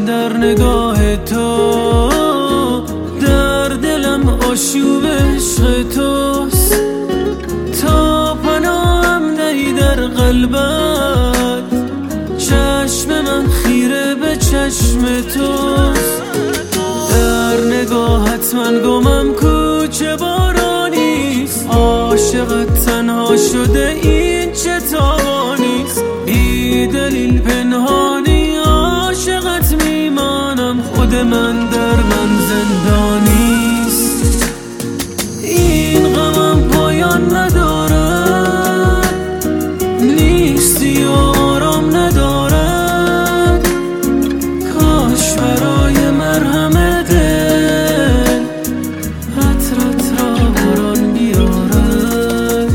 در نگاه تو، در دلم آشوب عشق توست. تا پناهم دهی در قلبت، چشم من خیره به چشم توست. در نگاهت من گمم کوچه بارانیست، عاشقت تنها شده این چه تاوانیست. بی دلیل پنهانی عاشقت میمانم، خود من در من زندانیست. این غمم پایان ندارد، نیستی و آرام ندارد. کاش برای مرهم دل عطرت را باران بیارد.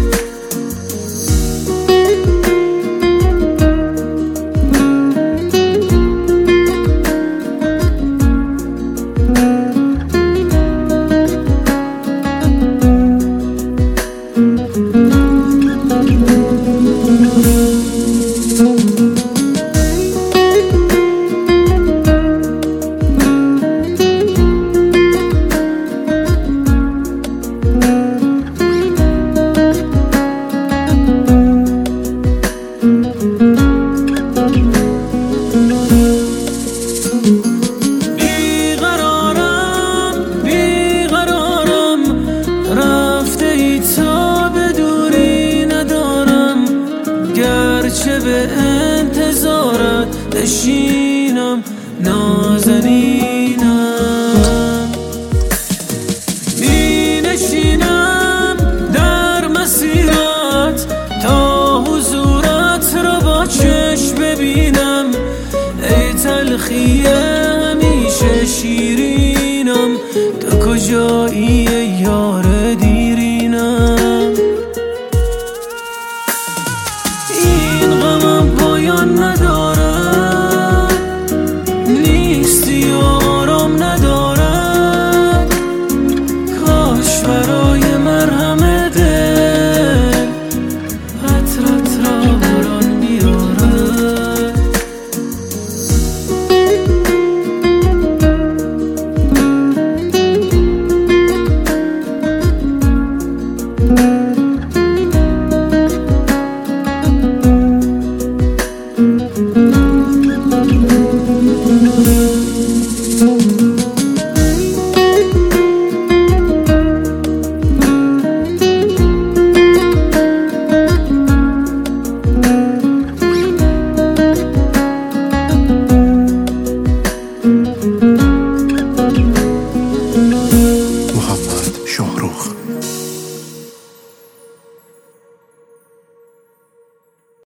چه به انتظارت نشینم نازنینم. می نشینم در مسیرت تا حضورت را با چشم ببینم. ای تلخی همیشه شیرینم، تو کجا